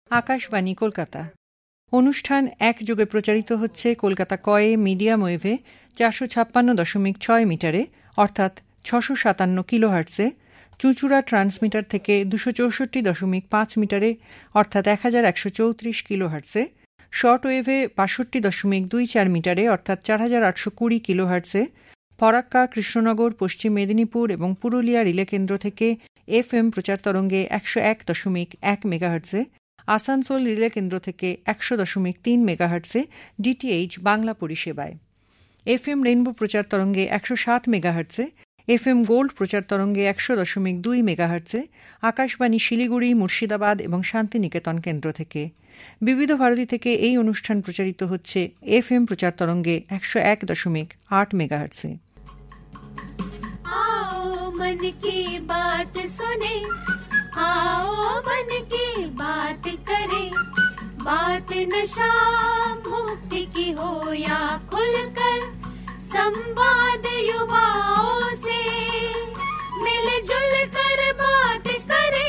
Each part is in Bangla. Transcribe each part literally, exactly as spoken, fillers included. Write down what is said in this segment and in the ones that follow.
আকাশবাণী কলকাতা। অনুষ্ঠান একযোগে প্রচারিত হচ্ছে কলকাতা কয়ে মিডিয়াম ওয়েভে চারশো ছাপ্পান্ন দশমিক ছয় মিটারে অর্থাৎ ছশো সাতান্ন কিলোহার্টসে, চুঁচুড়া ট্রান্সমিটার থেকে দুশো চৌষট্টি দশমিক পাঁচ মিটারে অর্থাৎ এক হাজার একশো চৌত্রিশ কিলোহার্টসে, শর্ট ওয়েভে বাষট্টি দশমিক দুই চার মিটারে অর্থাৎ চার হাজার আটশো কুড়ি কিলোহার্টসে, ফরাক্কা, কৃষ্ণনগর, পশ্চিম মেদিনীপুর এবং পুরুলিয়া রিলে কেন্দ্র থেকে এফ এম প্রচার তরঙ্গে একশো এক দশমিক এক মেগাহার্টসে, আসানসোল রিলে কেন্দ্র থেকে একশো দশমিক তিন মেগাহার্টসে ডিটিএইচ বাংলা পরিষেবায়, এফ এম রেইনবো প্রচার তরঙ্গে একশো সাত মেগাহার্টসে, এফ এম গোল্ড প্রচার তরঙ্গে একশো দশমিক দুই মেগাহার্টসে, আকাশবাণী শিলিগুড়ি, মুর্শিদাবাদ এবং শান্তিনিকেতন কেন্দ্র থেকে। বিবিধ ভারতী থেকে এই অনুষ্ঠান প্রচারিত হচ্ছে এফ এম প্রচার তরঙ্গে একশো এক দশমিক আট মেগাহার্টসে। मन की बात सुने, आओ मन की बात करे, बात नशा मुक्ति की हो या खुलकर संवाद युवाओं से मिलजुल कर बात करे,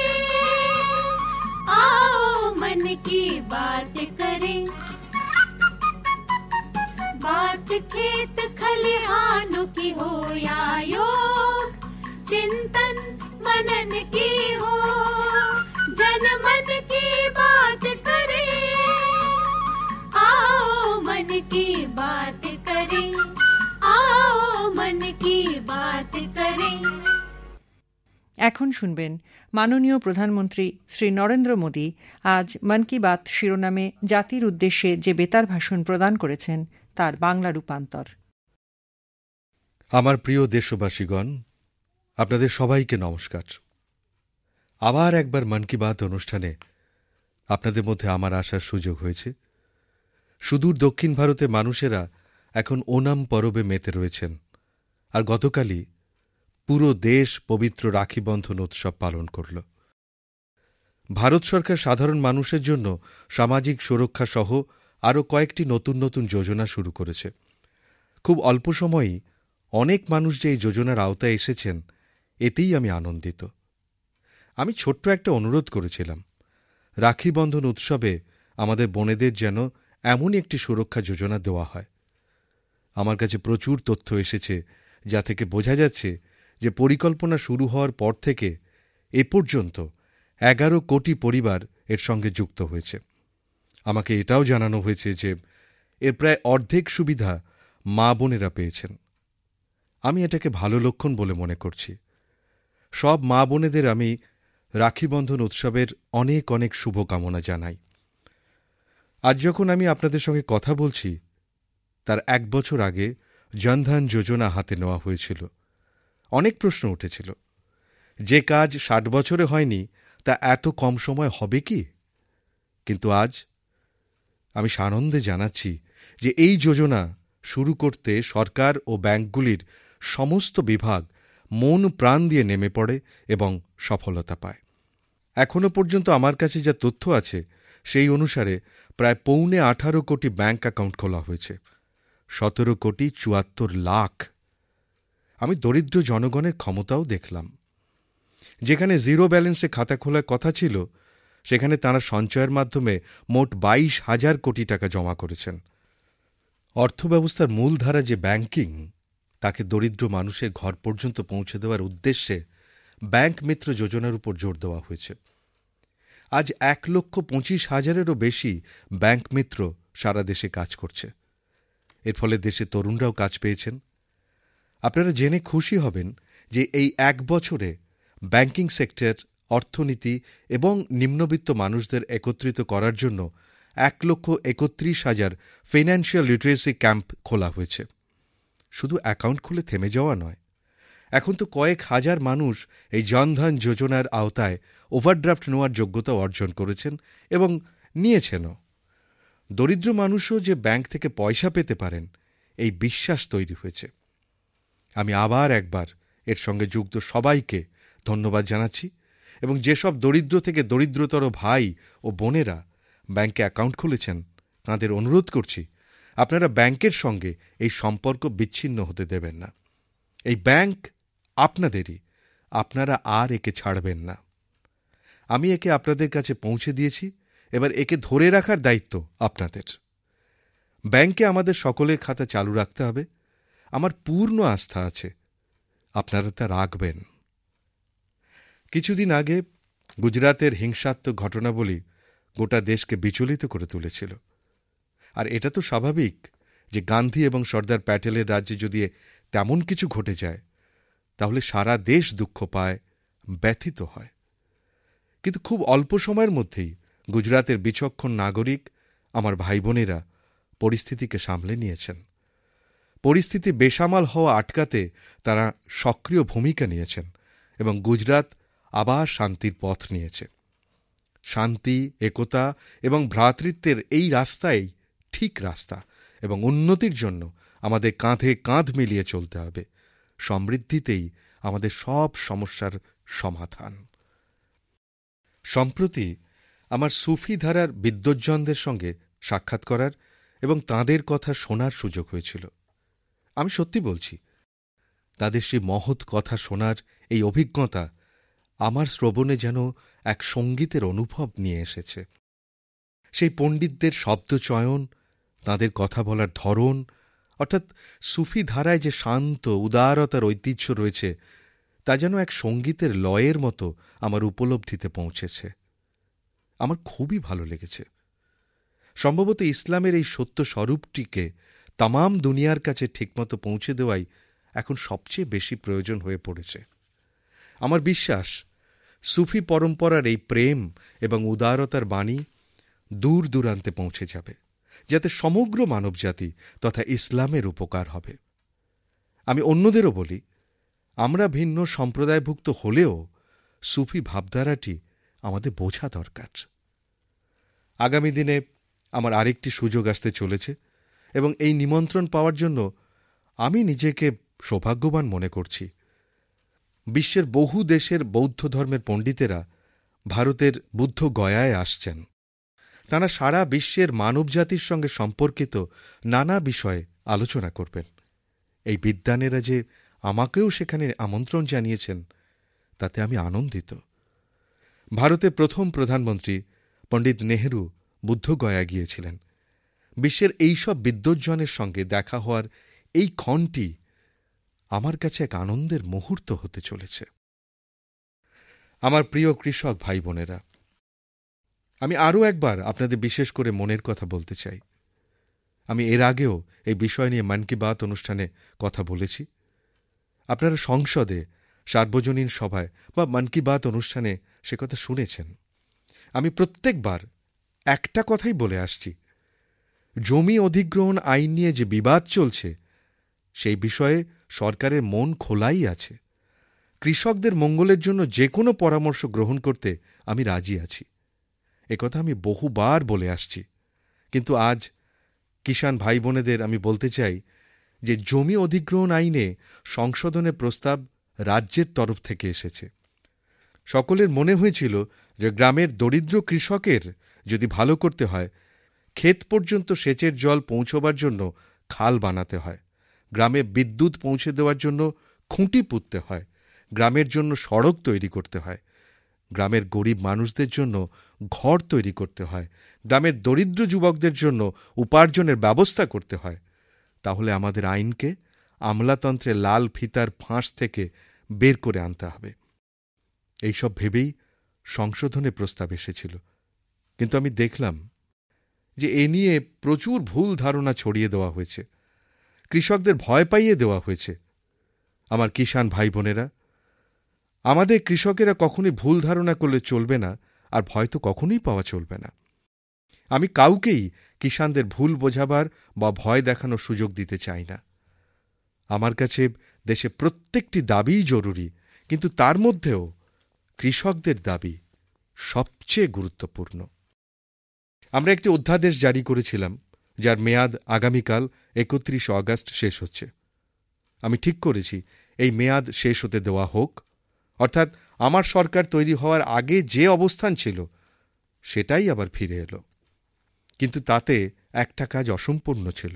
आओ मन की बात करे। बात खेत खलिहानों की हो या योग चिंतन मनन की हो, जन मन की बात करे, आओ मन की बात करे, आओ मन की बात करे। এখন শুনবেন মাননীয় প্রধানমন্ত্রী শ্রী নরেন্দ্র মোদী আজ মন কি বাত শিরোনামে জাতির উদ্দেশ্যে যে বেতার ভাষণ প্রদান করেছেন তার বাংলা রূপান্তর। আমার প্রিয় দেশবাসীগণ, আপনাদের সবাইকে নমস্কার। আবার একবার মন কি বাত অনুষ্ঠানে আপনাদের মধ্যে আমার আসার সুযোগ হয়েছে। সুদূর দক্ষিণ ভারতের মানুষেরা এখন ওনাম পরবে মেতে রয়েছেন, আর গতকালই পুরো দেশ পবিত্র রাখি বন্ধন উৎসব পালন করল। ভারত সরকার সাধারণ মানুষের জন্য সামাজিক সুরক্ষা সহ আরও কয়েকটি নতুন নতুন যোজনা শুরু করেছে। খুব অল্প সময়েই অনেক মানুষ যে এই যোজনার আওতায় এসেছেন, এতেই আমি আনন্দিত। আমি ছোট্ট একটা অনুরোধ করেছিলাম, রাখি বন্ধন উৎসবে আমাদের বোনেদের যেন এমনই একটি সুরক্ষা যোজনা দেওয়া হয়। আমার কাছে প্রচুর তথ্য এসেছে, যা থেকে বোঝা যাচ্ছে যে পরিকল্পনা শুরু হওয়ার পর থেকে এ পর্যন্ত এগারো কোটি পরিবার এর সঙ্গে যুক্ত হয়েছে। আমাকে এটাও জানানো হয়েছে যে এর প্রায় অর্ধেক সুবিধা মা বোনেরা পেয়েছেন। আমি এটাকে ভালো লক্ষণ বলে মনে করছি। সব মা বোনেদের আমি রাখি বন্ধন উৎসবের অনেক অনেক শুভকামনা জানাই। আজ যখন আমি আপনাদের সঙ্গে কথা বলছি, তার এক বছর আগে জনধন যোজনা হাতে নেওয়া হয়েছিল। অনেক প্রশ্ন উঠেছিল, যে কাজ ষাট বছরে হয়নি তা এত কম সময় হবে কি? কিন্তু আজ আমি সানন্দে জানাচ্ছি যে এই যোজনা শুরু করতে সরকার ও ব্যাঙ্কগুলির সমস্ত বিভাগ মন প্রাণ দিয়ে নেমে পড়ে এবং সফলতা পায়। এখনও পর্যন্ত আমার কাছে যা তথ্য আছে, সেই অনুসারে প্রায় পৌনে আঠারো কোটি ব্যাঙ্ক অ্যাকাউন্ট খোলা হয়েছে, সতেরো কোটি চুয়াত্তর লাখ। আমি দরিদ্র জনগণের ক্ষমতাও দেখলাম। যেখানে জিরো ব্যালেন্সে খাতা খোলার কথা ছিল, সেখানে তাঁরা সঞ্চয়ের মাধ্যমে মোট বাইশ হাজার কোটি টাকা জমা করেছেন। অর্থব্যবস্থার মূলধারা যে ব্যাংকিং, তাকে দরিদ্র মানুষের ঘর পর্যন্ত পৌঁছে দেওয়ার উদ্দেশ্যে ব্যাংক মিত্র যোজনার উপর জোর দেওয়া হয়েছে। আজ এক লক্ষ পঁচিশ হাজারেরও বেশি ব্যাংক মিত্র সারা দেশে কাজ করছে। এর ফলে দেশের তরুণরাও কাজ পেয়েছেন। আপনারা জেনে খুশি হবেন যে এই এক বছরে ব্যাংকিং সেক্টর, অর্থনীতি এবং নিম্নবিত্ত মানুষদের একত্রিত করার জন্য এক লক্ষ একত্রিশ হাজার ফিন্যান্সিয়াল লিটারেসি ক্যাম্প খোলা হয়েছে। শুধু অ্যাকাউন্ট খুলে থেমে যাওয়া নয়, এখন তো কয়েক হাজার মানুষ এই জনধন যোজনার আওতায় ওভারড্রাফট নেওয়ার যোগ্যতা অর্জন করেছেন এবং নিয়েছেনও। দরিদ্র মানুষও যে ব্যাংক থেকে পয়সা পেতে পারেন, এই বিশ্বাস তৈরি হয়েছে। আমি আবার একবার এর সঙ্গে যুক্ত সবাইকে ধন্যবাদ জানাচ্ছি এবং যেসব দরিদ্র থেকে দরিদ্রতর ভাই ও বোনেরা ব্যাংকে অ্যাকাউন্ট খুলেছেন, তাঁদের অনুরোধ করছি, আপনারা ব্যাংকের সঙ্গে এই সম্পর্ক বিচ্ছিন্ন হতে দেবেন না। এই ব্যাংক আপনাদেরই, আপনারা আর একে ছাড়বেন না। আমি একে আপনাদের কাছে পৌঁছে দিয়েছি এবার একে ধরে রাখার দায়িত্ব আপনাদের। ব্যাংকে আমাদের সকলের খাতা চালু রাখতে হবে। আমার পূর্ণ আস্থা আছে আপনারা তা রাখবেন। কিছুদিন আগে গুজরাতের হিংসাত্মক ঘটনাবলী গোটা দেশকে বিচলিত করে তুলেছিল। আর এটা তো স্বাভাবিক যে গান্ধী এবং সর্দার প্যাটেলের রাজ্যে যদি তেমন কিছু ঘটে যায় তাহলে সারা দেশ দুঃখ পায়, ব্যথিত হয়। কিন্তু খুব অল্প সময়ের মধ্যেই গুজরাতের বিচক্ষণ নাগরিক আমার ভাই বোনেরা পরিস্থিতিকে সামলে নিয়েছেন। পরিস্থিতি বেসামাল হওয়া আটকাতে তারা সক্রিয় ভূমিকা নিয়েছেন এবং গুজরাত আবার শান্তির পথ নিয়েছে। শান্তি, একতা এবং ভ্রাতৃত্বের এই রাস্তাই ঠিক রাস্তা এবং উন্নতির জন্য আমাদের কাঁধে কাঁধ মিলিয়ে চলতে হবে। সমৃদ্ধিতেই আমাদের সব সমস্যার সমাধান। সম্প্রতি আমার সুফি ধারার বিদ্বজ্জনদের সঙ্গে সাক্ষাৎ করার এবং তাঁদের কথা শোনার সুযোগ হয়েছিল। আমি সত্যি বলছি, তাদের সেই মহৎ কথা শোনার এই অভিজ্ঞতা আমার শ্রবণে যেন এক সঙ্গীতের অনুভব নিয়ে এসেছে। সেই পণ্ডিতদের শব্দচয়ন, তাঁদের কথা বলার ধরন, অর্থাৎ সুফি ধারায় যে শান্ত উদারতার ঐতিহ্য রয়েছে তা যেন এক সঙ্গীতের লয়ের মতো আমার উপলব্ধিতে পৌঁছেছে। আমার খুবই ভালো লেগেছে। সম্ভবত ইসলামের এই সত্য স্বরূপটিকে তামাম দুনিয়ার কাছে ঠিকমতো পৌঁছে দেওয়াই এখন সবচেয়ে বেশি প্রয়োজন হয়ে পড়েছে। আমার বিশ্বাস সুফি পরম্পরার এই প্রেম এবং উদারতার বাণী দূর দূরান্তে পৌঁছে যাবে, যাতে সমগ্র মানবজাতি তথা ইসলামের উপকার হবে। আমি অন্যদেরও বলি, আমরা ভিন্ন সম্প্রদায়ভুক্ত হলেও সুফি ভাবধারাটি আমাদের বোঝা দরকার। আগামী দিনে আমার আরেকটি সুযোগ আসতে চলেছে এবং এই নিমন্ত্রণ পাওয়ার জন্য আমি নিজেকে সৌভাগ্যবান মনে করছি। বিশ্বের বহু দেশের বৌদ্ধ ধর্মের পণ্ডিতেরা ভারতের বুদ্ধ গয়ায় আসছেন। তাঁরা সারা বিশ্বের মানবজাতির সঙ্গে সম্পর্কিত নানা বিষয়ে আলোচনা করবেন। এই বিদ্বানেরা যে আমাকেও সেখানে আমন্ত্রণ জানিয়েছেন তাতে আমি আনন্দিত। ভারতের প্রথম প্রধানমন্ত্রী পণ্ডিত নেহরু বুদ্ধগয়া গিয়েছিলেন। বিশ্বের এইসব বিদ্বজ্জনের সঙ্গে দেখা হওয়ার এই ক্ষণটি আমার কাছে এক আনন্দের মুহূর্ত হতে চলেছে। আমার প্রিয় কৃষক ভাই বোনেরা, আমি আরও একবার আপনাদের বিশেষ করে মনের কথা বলতে চাই। আমি এর আগেও এই বিষয় নিয়ে মন কি বাত অনুষ্ঠানে কথা বলেছি। আপনারা সংসদে, সার্বজনীন সভায় বা মন কি বাত অনুষ্ঠানে সে কথা শুনেছেন। আমি প্রত্যেকবার একটা কথাই বলে আসছি, জমি অধিগ্রহণ আইন নিয়ে যে বিবাদ চলছে সেই বিষয়ে সরকারের মন খোলাই আছে। কৃষকদের মঙ্গলের জন্য যে কোনো পরামর্শ গ্রহণ করতে আমি রাজি আছি। একথা আমি বহুবার বলে আসছি, কিন্তু আজ কিষাণ ভাই বোনেদের আমি বলতে চাই যে জমি অধিগ্রহণ আইনে সংশোধনের প্রস্তাব রাজ্যের তরফ থেকে এসেছে। সকলের মনে হয়েছিল যে গ্রামের দরিদ্র কৃষকের যদি ভালো করতে হয়, ক্ষেত পর্যন্ত সেচের জল পৌঁছবার জন্য খাল বানাতে হয়, গ্রামে বিদ্যুৎ পৌঁছে দেওয়ার জন্য খুঁটি পুঁততে হয়, গ্রামের জন্য সড়ক তৈরি করতে হয়, গ্রামের গরিব মানুষদের জন্য ঘর তৈরি করতে হয়, গ্রামের দরিদ্র যুবকদের জন্য উপার্জনের ব্যবস্থা করতে হয়। তাহলে আমাদের আইনকে আমলাতন্ত্রের লাল ফিতার ফাঁস থেকে বের করে আনতে হবে। এইসব ভেবেই সংশোধনের প্রস্তাব এসেছিল। কিন্তু আমি দেখলাম যে এ নিয়ে প্রচুর ভুল ধারণা ছড়িয়ে দেওয়া হয়েছে, কৃষকদের ভয় পাইয়ে দেওয়া হয়েছে। আমার কিষাণ ভাই বোনেরা, আমাদের কৃষকেরা কখনোই ভুল ধারণা করলে চলবে না, আর ভয় তো কখনোই পাওয়া চলবে না। আমি কাউকেই কিষাণদের ভুল বোঝাবার বা ভয় দেখানোর সুযোগ দিতে চাই না। আমার কাছে দেশে প্রত্যেকটি দাবিই জরুরি, কিন্তু তার মধ্যেও কৃষকদের দাবি সবচেয়ে গুরুত্বপূর্ণ। আমরা একটি অধ্যাদেশ জারি করেছিলাম যার মেয়াদ আগামীকাল একত্রিশে আগস্ট শেষ হচ্ছে। আমি ঠিক করেছি এই মেয়াদ শেষ হতে দেওয়া হোক, অর্থাৎ আমার সরকার তৈরি হওয়ার আগে যে অবস্থান ছিল সেটাই আবার ফিরে এলো। কিন্তু তাতে একটা কাজ অসম্পূর্ণ ছিল।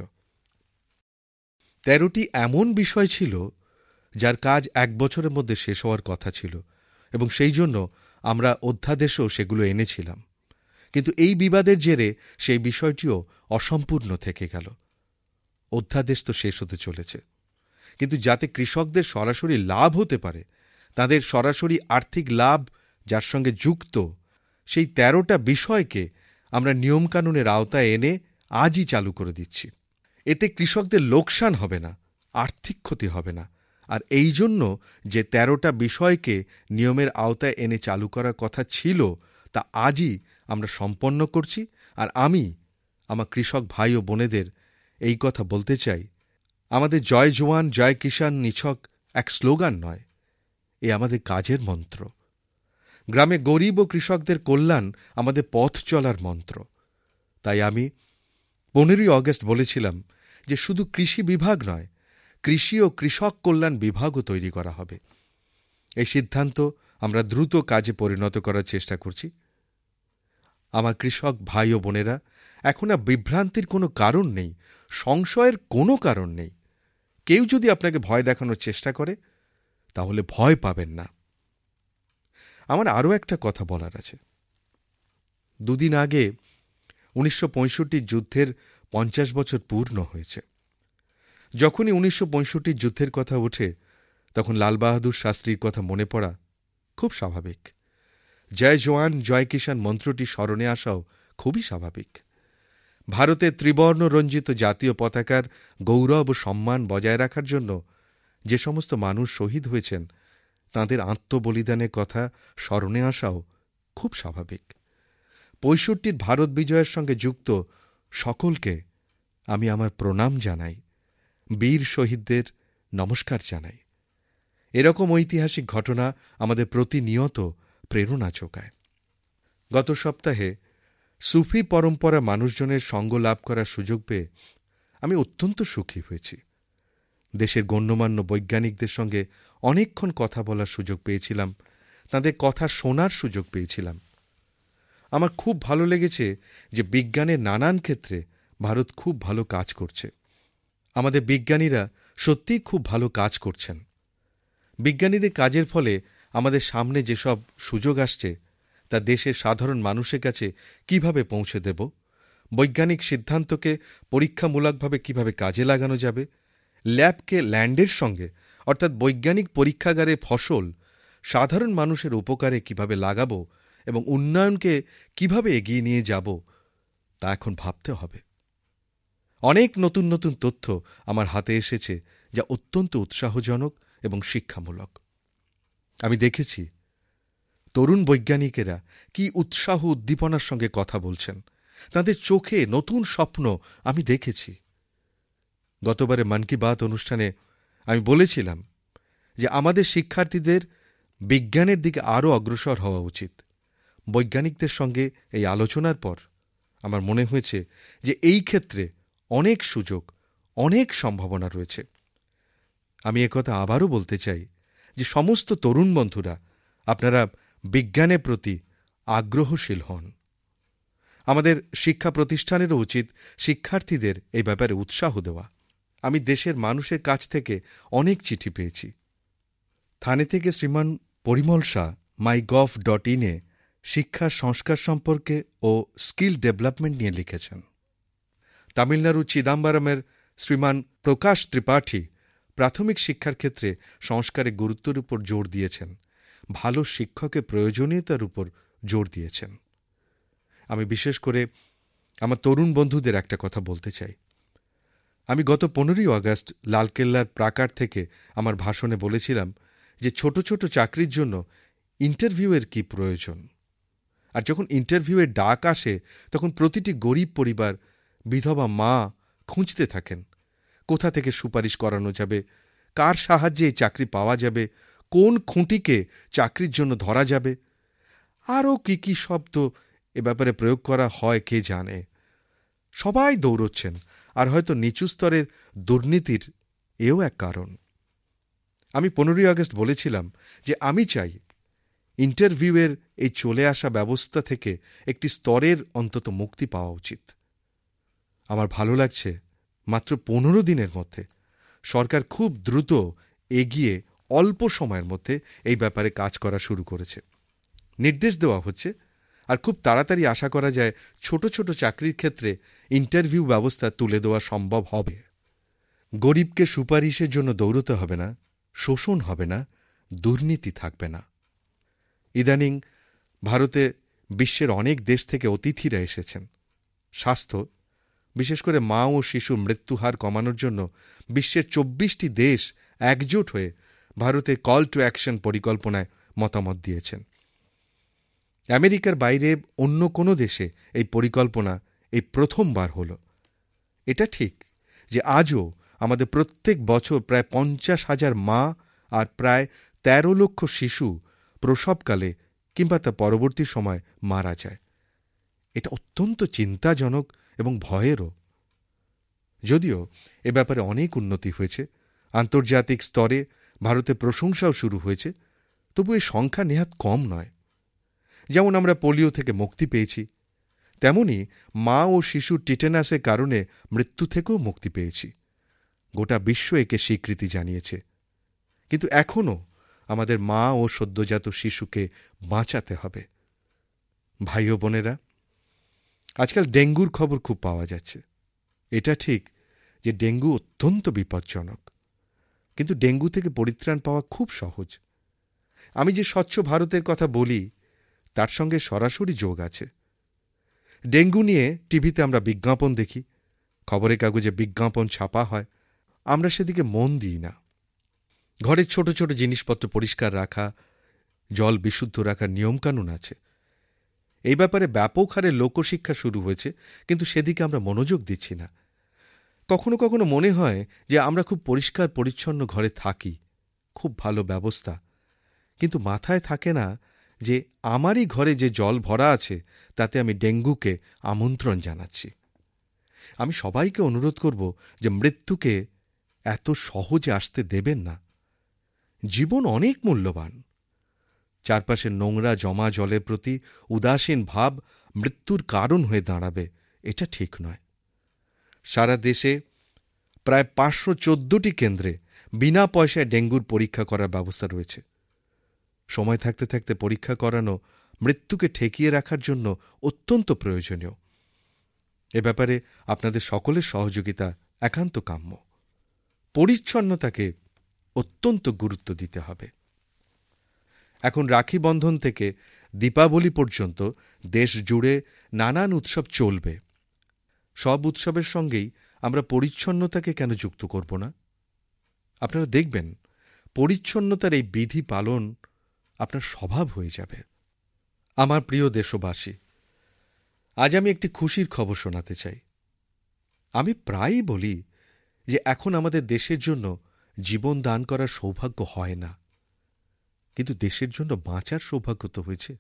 তেরোটি এমন বিষয় ছিল যার কাজ এক বছরের মধ্যে শেষ হওয়ার কথা ছিল, এবং সেই জন্য আমরা অধ্যাদেশেও সেগুলো এনেছিলাম। কিন্তু এই বিবাদের জেরে সেই বিষয়টিও অসম্পূর্ণ থেকে গেল। অধ্যাদেশ তো শেষ হতে চলেছে, কিন্তু যাতে কৃষকদের সরাসরি লাভ হতে পারে, তাদের সরাসরি আর্থিক লাভ যার সঙ্গে যুক্ত, সেই তেরোটা বিষয়কে আমরা নিয়মকানুনের আওতায় এনে আজই চালু করে দিচ্ছি। এতে কৃষকদের লোকসান হবে না, আর্থিক ক্ষতি হবে না। আর এই জন্য যে তেরোটা বিষয়কে নিয়মের আওতায় এনে চালু করার কথা ছিল, তা আজই আমরা সম্পন্ন করছি। আর আমি আমার কৃষক ভাই ও বোনেদের এই কথা বলতে চাই, আমাদের জয় জওয়ান জয় কিষাণ নিছক এক স্লোগান নয়, এ আমাদের কাজের মন্ত্র। গ্রামে গরিব ও কৃষকদের কল্যাণ আমাদের পথ চলার মন্ত্র। তাই আমি পনেরোই অগস্ট বলেছিলাম যে শুধু কৃষি বিভাগ নয়, কৃষি ও কৃষক কল্যাণ বিভাগও তৈরি করা হবে। এই সিদ্ধান্ত আমরা দ্রুত কাজে পরিণত করার চেষ্টা করছি। আমার কৃষক ভাই ও বোনেরা, এখন আর বিভ্রান্তির কোনো কারণ নেই, সংশয়ের কোনো কারণ নেই। কেউ যদি আপনাকে ভয় দেখানোর চেষ্টা করে, তাহলে ভয় পাবেন না। আমার আরও একটা কথা বলার আছে। দুদিন আগে উনিশশো পঁয়ষট্টির যুদ্ধের পঞ্চাশ বছর পূর্ণ হয়েছে। যখনই উনিশশো পঁয়ষট্টির যুদ্ধের কথা ওঠে, তখন লাল বাহাদুর শাস্ত্রীর কথা মনে পড়া খুব স্বাভাবিক। জয় জওয়ান জয় কিষাণ মন্ত্রটি স্মরণে আসাও খুবই স্বাভাবিক। ভারতের ত্রিবর্ণ রঞ্জিত জাতীয় পতাকার গৌরব ও সম্মান বজায় রাখার জন্য যে সমস্ত মানুষ শহীদ হয়েছেন, তাঁদের আত্মবলিদানের কথা স্মরণে আসাও খুব স্বাভাবিক। পঁয়ষট্টির ভারত বিজয়ের সঙ্গে যুক্ত সকলকে আমি আমার প্রণাম জানাই, বীর শহীদদের নমস্কার জানাই। এরকম ঐতিহাসিক ঘটনা আমাদের প্রতিনিয়ত প্রেরণা যোগায়। গত সপ্তাহে সুফি পরম্পরা মানুষজনের সঙ্গ লাভ করার সুযোগ পেয়ে আমি অত্যন্ত সুখী হয়েছি। দেশের গণ্যমান্য বৈজ্ঞানিকদের সঙ্গে অনেকক্ষণ কথা বলার সুযোগ পেয়েছিলাম, তাঁদের কথা শোনার সুযোগ পেয়েছিলাম। আমার খুব ভালো লেগেছে যে বিজ্ঞানের নানান ক্ষেত্রে ভারত খুব ভালো কাজ করছে। আমাদের বিজ্ঞানীরা সত্যিই খুব ভালো কাজ করছেন। বিজ্ঞানীদের কাজের ফলে আমাদের সামনে যেসব সুযোগ আসছে, তা দেশের সাধারণ মানুষের কাছে কিভাবে পৌঁছে দেব, বৈজ্ঞানিক সিদ্ধান্তকে পরীক্ষামূলকভাবে কিভাবে কাজে লাগানো যাবে, ল্যাবকে ল্যান্ডের সঙ্গে অর্থাৎ বৈজ্ঞানিক পরীক্ষাগারের ফসল সাধারণ মানুষের উপকারে কিভাবে লাগাবো এবং উন্নয়নকে কিভাবে এগিয়ে নিয়ে যাব, তা এখন ভাবতে হবে। অনেক নতুন নতুন তথ্য আমার হাতে এসেছে, যা অত্যন্ত উৎসাহজনক এবং শিক্ষামূলক। আমি দেখেছি তরুণ বৈজ্ঞানিকেরা কি উৎসাহ উদ্দীপনার সঙ্গে কথা বলছেন, তাঁদের চোখে নতুন স্বপ্ন আমি দেখেছি। গতবারে মন কি বাত অনুষ্ঠানে আমি বলেছিলাম যে আমাদের শিক্ষার্থীদের বিজ্ঞানের দিকে আরও অগ্রসর হওয়া উচিত। বৈজ্ঞানিকদের সঙ্গে এই আলোচনার পর আমার মনে হয়েছে যে এই ক্ষেত্রে অনেক সুযোগ, অনেক সম্ভাবনা রয়েছে। আমি একথা আবারও বলতে চাই যে সমস্ত তরুণ বন্ধুরা, আপনারা বিজ্ঞানের প্রতি আগ্রহশীল হন। আমাদের শিক্ষা প্রতিষ্ঠানেরও উচিত শিক্ষার্থীদের এই ব্যাপারে উৎসাহ দেওয়া। আমি দেশের মানুষের কাছ থেকে অনেক চিঠি পেয়েছি। থানে থেকে শ্রীমান Parimal Shah my gov dot ইনে শিক্ষা সংস্কার সম্পর্কে ও স্কিল ডেভেলপমেন্ট নিয়ে লিখেছেন। তামিলনাড়ু চিদাম্বরমের শ্রীমান প্রকাশ ত্রিপাঠী প্রাথমিক শিক্ষার ক্ষেত্রে সংস্কারের গুরুত্বের উপর জোর দিয়েছেন, ভালো শিক্ষকের প্রয়োজনীয়তার উপর জোর দিয়েছেন। আমি বিশেষ করে আমার তরুণ বন্ধুদের একটা কথা বলতে চাই। আমি গত পনেরোই আগস্ট লালকেল্লার প্রাকার থেকে আমার ভাষণে বলেছিলাম যে ছোট ছোট চাকরির জন্য ইন্টারভিউয়ের কি প্রয়োজন। আর যখন ইন্টারভিউয়ের ডাক আসে, তখন প্রতিটি গরিব পরিবার, বিধবা মা খুঁজতে থাকেন কোথা থেকে সুপারিশ করানো যাবে, কার সাহায্যে এই চাকরি পাওয়া যাবে, কোন খুঁটিকে চাকরির জন্য ধরা যাবে, আরও কি কি শব্দ এ ব্যাপারে প্রয়োগ করা হয় কে জানে। সবাই দৌড়চ্ছেন, আর হয়তো নিচু স্তরের দুর্নীতির এও এক কারণ। আমি পনেরোই আগস্ট বলেছিলাম যে আমি চাই ইন্টারভিউয়ের এই চলে আসা ব্যবস্থা থেকে একটি স্তরের অন্তত মুক্তি পাওয়া উচিত। আমার ভালো লাগছে মাত্র পনেরো দিনের মধ্যে সরকার খুব দ্রুত এগিয়ে অল্প সময়ের মধ্যে এই ব্যাপারে কাজ করা শুরু করেছে। নির্দেশ দেওয়া হচ্ছে আর খুব তাড়াতাড়ি আশা করা যায় ছোট ছোট চাকরির ক্ষেত্রে ইন্টারভিউ ব্যবস্থা তুলে দেওয়া সম্ভব হবে। গরিবকে সুপারিশের জন্য দৌড়তে হবে না, শোষণ হবে না, দুর্নীতি থাকবে না। ইদানিং ভারতে বিশ্বের অনেক দেশ থেকে অতিথিরা এসেছেন। স্বাস্থ্য, বিশেষ করে মা ও শিশুর মৃত্যুহার কমানোর জন্য বিশ্বের চব্বিশটি দেশ একজোট হয়ে ভারতের কল টু অ্যাকশন পরিকল্পনায় মতামত দিয়েছেন। আমেরিকার বাইরে অন্য কোনো দেশে এই পরিকল্পনা এই প্রথমবার হল। এটা ঠিক যে আজও আমাদের প্রত্যেক বছর প্রায় পঞ্চাশ হাজার মা আর প্রায় তেরো লক্ষ শিশু প্রসবকালে কিংবা তা পরবর্তী সময় মারা যায়। এটা অত্যন্ত চিন্তাজনক এবং ভয়েরও। যদিও এ ব্যাপারে অনেক উন্নতি হয়েছে, আন্তর্জাতিক স্তরে ভারতে প্রশংসাও শুরু হয়েছে, তবু এই সংখ্যা নেহাত কম নয়। যেমন আমরা পোলিও থেকে মুক্তি পেয়েছি, তেমনি মা ও শিশুর টিটেনাসের কারণে মৃত্যু থেকেও মুক্তি পেয়েছি। গোটা বিশ্ব একে স্বীকৃতি জানিয়েছে। কিন্তু এখনও আমাদের মা ও সদ্যজাত শিশুকে বাঁচাতে হবে। ভাই ও বোনেরা, আজকাল ডেঙ্গুর খবর খুব পাওয়া যাচ্ছে। এটা ঠিক যে ডেঙ্গু অত্যন্ত বিপজ্জনক, কিন্তু ডেঙ্গু থেকে পরিত্রাণ পাওয়া খুব সহজ। আমি যে স্বচ্ছ ভারতের কথা বলি তার সঙ্গে সরাসরি যোগ আছে। ডেঙ্গু নিয়ে টিভিতে আমরা বিজ্ঞাপন দেখি, খবরের কাগজে বিজ্ঞাপন ছাপা হয়, আমরা সেদিকে মন দিই না। ঘরের ছোট ছোট জিনিসপত্র পরিষ্কার রাখা, জল বিশুদ্ধ রাখার নিয়মকানুন আছে। এই ব্যাপারে ব্যাপক হারে লোকশিক্ষা শুরু হয়েছে, কিন্তু সেদিকে আমরা মনোযোগ দিচ্ছি না। কখনো কখনো মনে হয় যে আমরা খুব পরিষ্কার পরিচ্ছন্ন ঘরে থাকি, খুব ভালো ব্যবস্থা, কিন্তু মাথায় থাকে না যে আমারই ঘরে যে জল ভরা আছে তাতে আমি ডেঙ্গুকে আমন্ত্রণ জানাচ্ছি। আমি সবাইকে অনুরোধ করব যে মৃত্যুকে এত সহজে আসতে দেবেন না। জীবন অনেক মূল্যবান। চারপাশের নোংরা জমা জলের প্রতি উদাসীন ভাব মৃত্যুর কারণ হয়ে দাঁড়াবে, এটা ঠিক নয়। সারা দেশে প্রায় পাঁচশো চোদ্দটি কেন্দ্রে বিনা পয়সায় ডেঙ্গুর পরীক্ষা করার ব্যবস্থা রয়েছে। সময় থাকতে থাকতে পরীক্ষা করানো মৃত্যুকে ঠেকিয়ে রাখার জন্য অত্যন্ত প্রয়োজনীয়। এ ব্যাপারে আপনাদের সকলের সহযোগিতা একান্ত কাম্য। পরিচ্ছন্নতাকে অত্যন্ত গুরুত্ব দিতে হবে। এখন রাখি বন্ধন থেকে দীপাবলি পর্যন্ত দেশ জুড়ে নানান উৎসব চলবে। সব উৎসবের সঙ্গেই আমরা পরিচ্ছন্নতাকে কেন যুক্ত করব না? আপনারা দেখবেন পরিচ্ছন্নতার এই বিধি পালন আপনার স্বভাব হয়ে যাবে। আমার প্রিয় দেশবাসী, আজ আমি একটি খুশির খবর শোনাতে চাই। আমি প্রায়ই বলি যে এখন আমাদের দেশের জন্য জীবন দান করার সৌভাগ্য হয় না, কিন্তু দেশের জন্য বাঁচার সৌভাগ্য তো হয়েছে।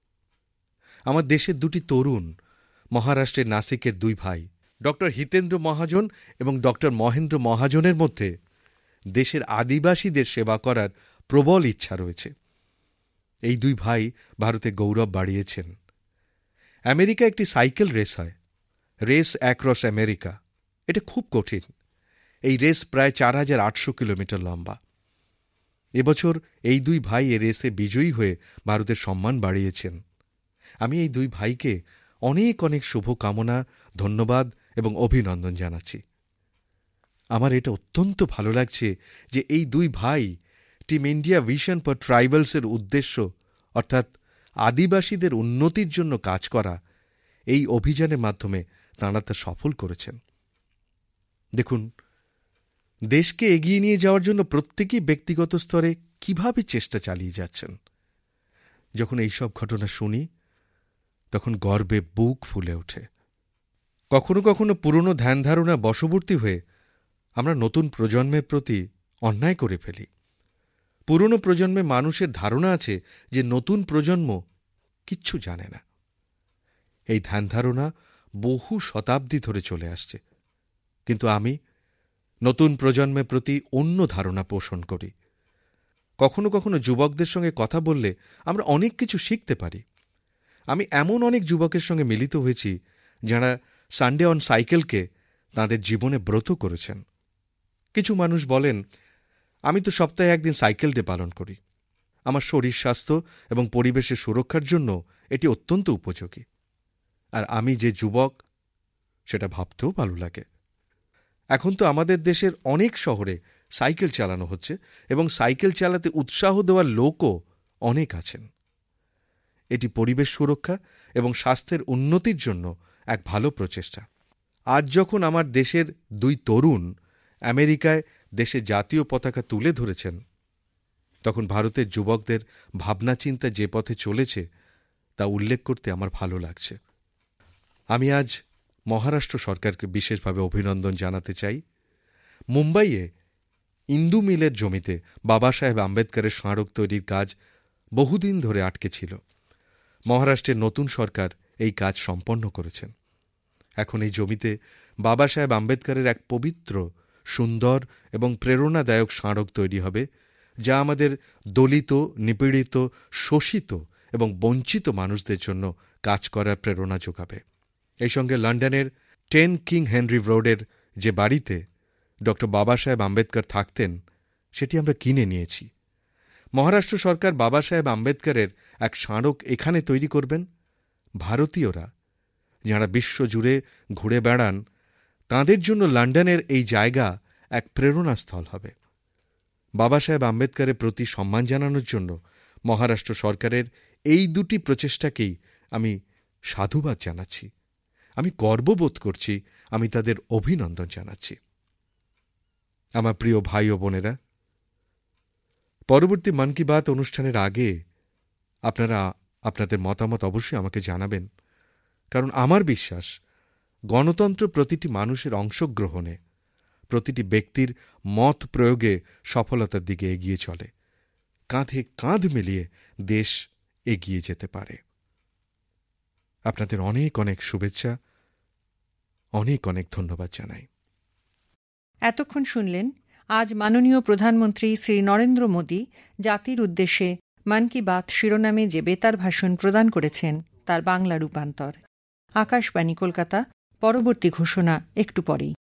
আমার দেশের দুটি তরুণ, মহারাষ্ট্রের নাসিকের দুই ভাই, ডক্টর হিতেন্দ্র মহাজন এবং ডক্টর মহেন্দ্র মহাজনের মধ্যে দেশের আদিবাসীদের সেবা করার প্রবল ইচ্ছা রয়েছে। এই দুই ভাই ভারতে গৌরব বাড়িয়েছেন। আমেরিকা একটি সাইকেল রেস হয়, রেস অ্যাক্রস আমেরিকা। এটা খুব কঠিন। এই রেস প্রায় চার হাজার আটশো কিলোমিটার লম্বা। এবছর এই দুই ভাই এ রেসে বিজয়ী হয়ে ভারতের সম্মান বাড়িয়েছেন। আমি এই দুই ভাইকে অনেক অনেক শুভকামনা, ধন্যবাদ এবং অভিনন্দন জানাচ্ছি। আমার এটা অত্যন্ত ভালো লাগছে যে এই দুই ভাই টিম ইন্ডিয়া ভিশন ফর ট্রাইবালসের উদ্দেশ্য, অর্থাৎ আদিবাসীদের উন্নতির জন্য কাজ করা, এই অভিযানের মাধ্যমে তাঁরা তা সফল করেছেন। দেখুন, দেশকে এগিয়ে নিয়ে যাওয়ার জন্য প্রত্যেকেই ব্যক্তিগত স্তরে কিভাবে চেষ্টা চালিয়ে যাচ্ছেন। যখন এইসব ঘটনা শুনি তখন গর্বে বুক ফুলে ওঠে। কখনো কখনো পুরনো ধ্যানধারণা বশবর্তী হয়ে আমরা নতুন প্রজন্মের প্রতি অন্যায় করে ফেলি। পুরনো প্রজন্মে মানুষের ধারণা আছে যে নতুন প্রজন্ম কিচ্ছু জানে না। এই ধ্যানধারণা বহু শতাব্দী ধরে চলে আসছে, কিন্তু আমি নতুন প্রজন্মের প্রতি অন্য ধারণা পোষণ করি। কখনো কখনো যুবকদের সঙ্গে কথা বললে আমরা অনেক কিছু শিখতে পারি। আমি এমন অনেক যুবকের সঙ্গে মিলিত হয়েছি যাঁরা সানডে অন সাইকেলকে তাঁদের জীবনে ব্রত করেছেন। কিছু মানুষ বলেন, আমি তো সপ্তাহে একদিন সাইকেল ডে পালন করি। আমার শরীর স্বাস্থ্য এবং পরিবেশের সুরক্ষার জন্য এটি অত্যন্ত উপযোগী। আর আমি যে যুবক, সেটা ভাবতেও ভালো লাগে। এখন তো আমাদের দেশের অনেক শহরে সাইকেল চালানো হচ্ছে এবং সাইকেল চালাতে উৎসাহ দেওয়ার লোকও অনেক আছেন। এটি পরিবেশ সুরক্ষা এবং স্বাস্থ্যের উন্নতির জন্য এক ভালো প্রচেষ্টা। আজ যখন আমার দেশের দুই তরুণ আমেরিকায় দেশের জাতীয় পতাকা তুলে ধরেছেন, তখন ভারতের যুবকদের ভাবনা চিন্তা যে পথে চলেছে তা উল্লেখ করতে আমার ভালো লাগছে। আমি আজ মহারাষ্ট্র সরকারকে বিশেষভাবে অভিনন্দন জানাতে চাই। মুম্বাইয়ে ইন্দু মিলের জমিতে বাবা সাহেব আম্বেদকরের স্মারক তৈরির কাজ বহুদিন ধরে আটকে ছিল। মহারাষ্ট্রের নতুন সরকার এই কাজ সম্পন্ন করেছেন। এখন এই জমিতে বাবা সাহেব আম্বেদকরের এক পবিত্র, সুন্দর এবং প্রেরণাদায়ক স্মারক তৈরি হবে, যা আমাদের দলিত, নিপীড়িত, শোষিত এবং বঞ্চিত মানুষদের জন্য কাজ করার প্রেরণা যোগাবে। এই সঙ্গে লন্ডনের টেন কিং হেনরি রোডের যে বাড়িতে ডক্টর বাবা সাহেব আম্বেদকর থাকতেন, সেটি আমরা কিনে নিয়েছি। মহারাষ্ট্র সরকার বাবা সাহেব আম্বেদকরের এক স্মারক এখানে তৈরি করবেন। ভারতীয়রা যাঁরা বিশ্বজুড়ে ঘুরে বেড়ান, তাঁদের জন্য লন্ডনের এই জায়গা এক প্রেরণাস্থল হবে। বাবা সাহেব আম্বেদকরের প্রতি সম্মান জানানোর জন্য মহারাষ্ট্র সরকারের এই দুটি প্রচেষ্টাকেই আমি সাধুবাদ জানাচ্ছি। আমি গর্ববোধ করছি, আমি তাদের অভিনন্দন জানাচ্ছি। আমার প্রিয় ভাই ও বোনেরা, পরবর্তী মন কি বাত অনুষ্ঠানের আগে আপনারা আপনাদের মতামত অবশ্যই আমাকে জানাবেন, কারণ আমার বিশ্বাস গণতন্ত্র প্রতিটি মানুষের অংশগ্রহণে, প্রতিটি ব্যক্তির মত প্রয়োগে সফলতার দিকে এগিয়ে চলে। কাঁধে কাঁধ মিলিয়ে দেশ এগিয়ে যেতে পারে। আপনাদের অনেক অনেক শুভেচ্ছা, অনেক অনেক ধন্যবাদ জানাই। এতক্ষণ শুনলেন আজ মাননীয় প্রধানমন্ত্রী শ্রী নরেন্দ্র মোদী জাতির উদ্দেশ্যে মন কি বাত শিরোনামে যে বেতার ভাষণ প্রদান করেছেন তার বাংলা রূপান্তর। আকাশবাণী কলকাতা। পরবর্তী ঘোষণা একটু পরেই।